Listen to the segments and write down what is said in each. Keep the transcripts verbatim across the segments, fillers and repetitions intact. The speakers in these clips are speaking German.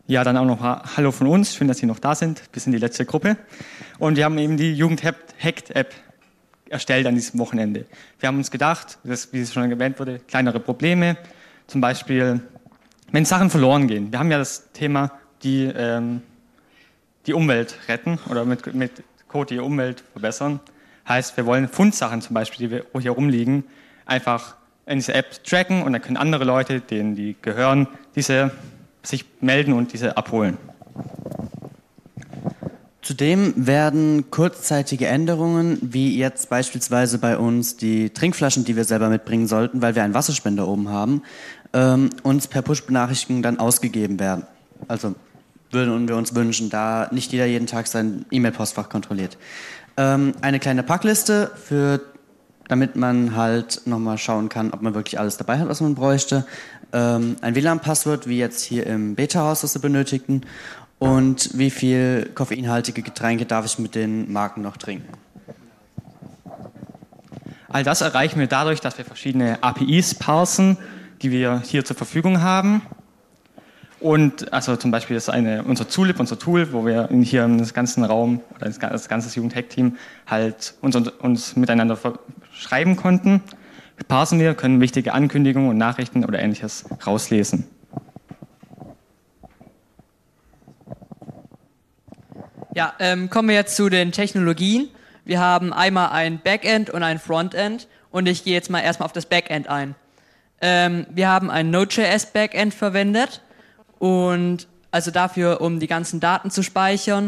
Ja, dann auch noch Hallo von uns. Schön, dass Sie noch da sind. Wir sind die letzte Gruppe. Und wir haben eben die Jugend-Hackt-App erstellt an diesem Wochenende. Wir haben uns gedacht, dass, wie es schon erwähnt wurde, kleinere Probleme. Zum Beispiel, wenn Sachen verloren gehen. Wir haben ja das Thema, die, ähm, die Umwelt retten oder mit, mit Code die Umwelt verbessern. Heißt, wir wollen Fundsachen zum Beispiel, die wir hier rumliegen, einfach in diese App tracken und dann können andere Leute, denen die gehören, diese sich melden und diese abholen. Zudem werden kurzzeitige Änderungen, wie jetzt beispielsweise bei uns die Trinkflaschen, die wir selber mitbringen sollten, weil wir einen Wasserspender oben haben, ähm, uns per Push-Benachrichtigung dann ausgegeben werden. Also würden wir uns wünschen, da nicht jeder jeden Tag sein E-Mail-Postfach kontrolliert. Ähm, eine kleine Packliste, für, damit man halt nochmal schauen kann, ob man wirklich alles dabei hat, was man bräuchte. Ähm, ein W L A N-Passwort, wie jetzt hier im Beta-Haus, das wir benötigten. Und wie viel koffeinhaltige Getränke darf ich mit den Marken noch trinken? All das erreichen wir dadurch, dass wir verschiedene A P Is parsen, die wir hier zur Verfügung haben. Und also zum Beispiel ist eine, unser Zulip, unser Tool, wo wir hier in das ganzen Raum oder das ganze Jugend-Hack-Team halt uns, uns miteinander schreiben konnten. Parsen wir, können wichtige Ankündigungen und Nachrichten oder Ähnliches rauslesen. Ja, ähm, kommen wir jetzt zu den Technologien. Wir haben einmal ein Backend und ein Frontend und ich gehe jetzt mal erstmal auf das Backend ein. Ähm, wir haben ein Node.js Backend verwendet und also dafür, um die ganzen Daten zu speichern,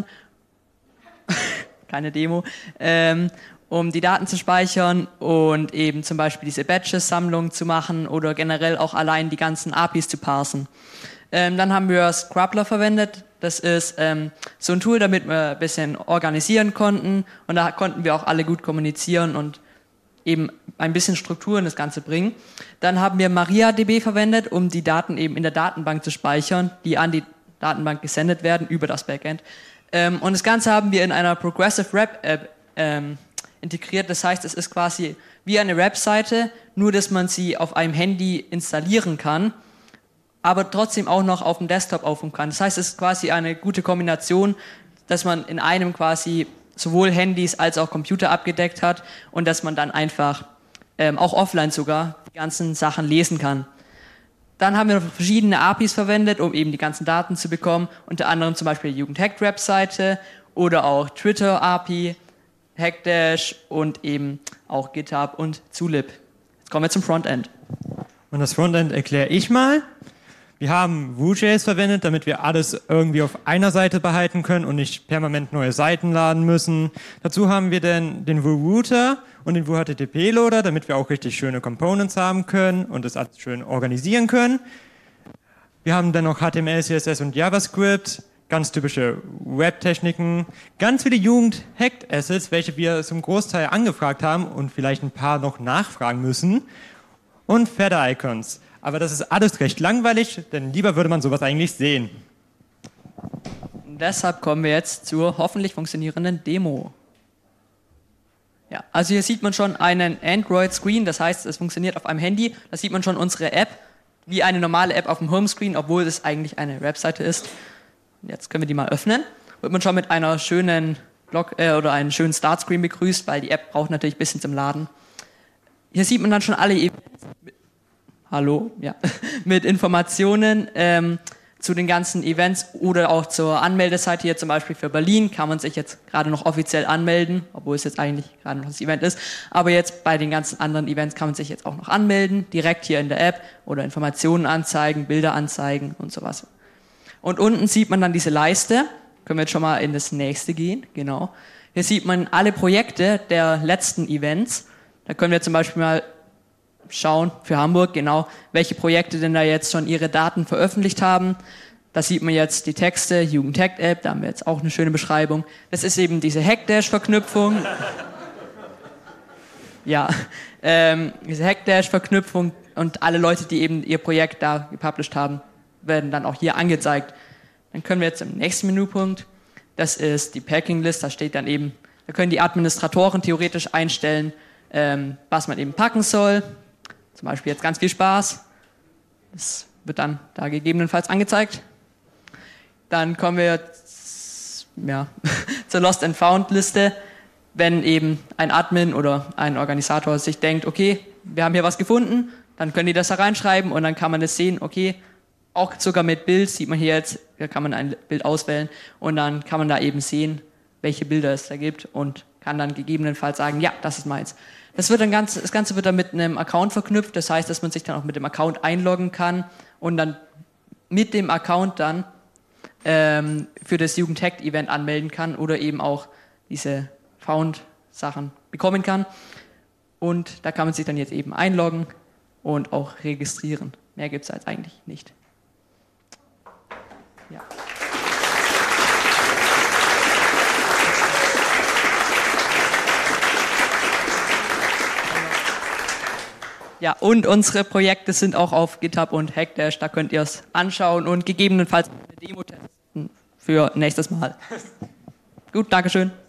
keine Demo, ähm, um die Daten zu speichern und eben zum Beispiel diese Batches-Sammlung zu machen oder generell auch allein die ganzen A P Is zu parsen. Ähm, dann haben wir Scrubbler verwendet. Das ist ähm, so ein Tool, damit wir ein bisschen organisieren konnten und da konnten wir auch alle gut kommunizieren und eben ein bisschen Struktur in das Ganze bringen. Dann haben wir MariaDB verwendet, um die Daten eben in der Datenbank zu speichern, die an die Datenbank gesendet werden über das Backend. Ähm, und das Ganze haben wir in einer Progressive Web App ähm, integriert. Das heißt, es ist quasi wie eine Webseite, nur dass man sie auf einem Handy installieren kann, aber trotzdem auch noch auf dem Desktop aufrufen kann. Das heißt, es ist quasi eine gute Kombination, dass man in einem quasi sowohl Handys als auch Computer abgedeckt hat und dass man dann einfach ähm, auch offline sogar die ganzen Sachen lesen kann. Dann haben wir noch verschiedene A P Is verwendet, um eben die ganzen Daten zu bekommen, unter anderem zum Beispiel die Jugend-Hackt-Webseite oder auch Twitter-A P I, Hackdash und eben auch GitHub und Zulip. Jetzt kommen wir zum Frontend. Und das Frontend erkläre ich mal. Wir haben Vue.js verwendet, damit wir alles irgendwie auf einer Seite behalten können und nicht permanent neue Seiten laden müssen. Dazu haben wir dann den Vue Router und den Vue H T T P Loader, damit wir auch richtig schöne Components haben können und das alles schön organisieren können. Wir haben dann noch H T M L, C S S und JavaScript, ganz typische Web-Techniken, ganz viele Jugend-Hacked-Assets, welche wir zum Großteil angefragt haben und vielleicht ein paar noch nachfragen müssen, und Feather-Icons. Aber das ist alles recht langweilig, denn lieber würde man sowas eigentlich sehen. Und deshalb kommen wir jetzt zur hoffentlich funktionierenden Demo. Ja, also hier sieht man schon einen Android-Screen, das heißt, es funktioniert auf einem Handy. Da sieht man schon unsere App, wie eine normale App auf dem Homescreen, obwohl es eigentlich eine Webseite ist. Und jetzt können wir die mal öffnen. Wird man schon mit einer schönen Blog äh, oder einem schönen Startscreen begrüßt, weil die App braucht natürlich ein bisschen zum Laden. Hier sieht man dann schon alle Events. Hallo, ja, mit Informationen ähm, zu den ganzen Events oder auch zur Anmeldeseite. Hier zum Beispiel für Berlin kann man sich jetzt gerade noch offiziell anmelden, obwohl es jetzt eigentlich gerade noch das Event ist. Aber jetzt bei den ganzen anderen Events kann man sich jetzt auch noch anmelden, direkt hier in der App oder Informationen anzeigen, Bilder anzeigen und sowas. Und unten sieht man dann diese Leiste. Können wir jetzt schon mal in das nächste gehen, genau. Hier sieht man alle Projekte der letzten Events. Da können wir zum Beispiel mal schauen für Hamburg, genau, welche Projekte denn da jetzt schon ihre Daten veröffentlicht haben. Da sieht man jetzt die Texte, Jugend-Hackt-App, da haben wir jetzt auch eine schöne Beschreibung. Das ist eben diese Hackdash-Verknüpfung. Ja, ähm, diese Hackdash-Verknüpfung und alle Leute, die eben ihr Projekt da gepublished haben, werden dann auch hier angezeigt. Dann können wir jetzt im nächsten Menüpunkt, das ist die Packing-List, da steht dann eben, da können die Administratoren theoretisch einstellen, ähm, was man eben packen soll. Zum Beispiel jetzt ganz viel Spaß. Das wird dann da gegebenenfalls angezeigt. dann kommen wir ja, zur Lost and Found Liste, wenn eben ein Admin oder ein Organisator sich denkt, okay, wir haben hier was gefunden, dann können die das da reinschreiben und dann kann man das sehen, okay, auch sogar mit Bild sieht man hier jetzt, da kann man ein Bild auswählen und dann kann man da eben sehen, welche Bilder es da gibt und kann dann gegebenenfalls sagen, ja, das ist meins. Das, wird dann ganz, das Ganze wird dann mit einem Account verknüpft, das heißt, dass man sich dann auch mit dem Account einloggen kann und dann mit dem Account dann ähm, für das Jugendhackt-Event anmelden kann oder eben auch diese Found-Sachen bekommen kann. Und da kann man sich dann jetzt eben einloggen und auch registrieren. Mehr gibt es als eigentlich nicht. Ja. Ja, und unsere Projekte sind auch auf GitHub und Hackdash, da könnt ihr es anschauen und gegebenenfalls eine Demo testen für nächstes Mal. Gut, Dankeschön.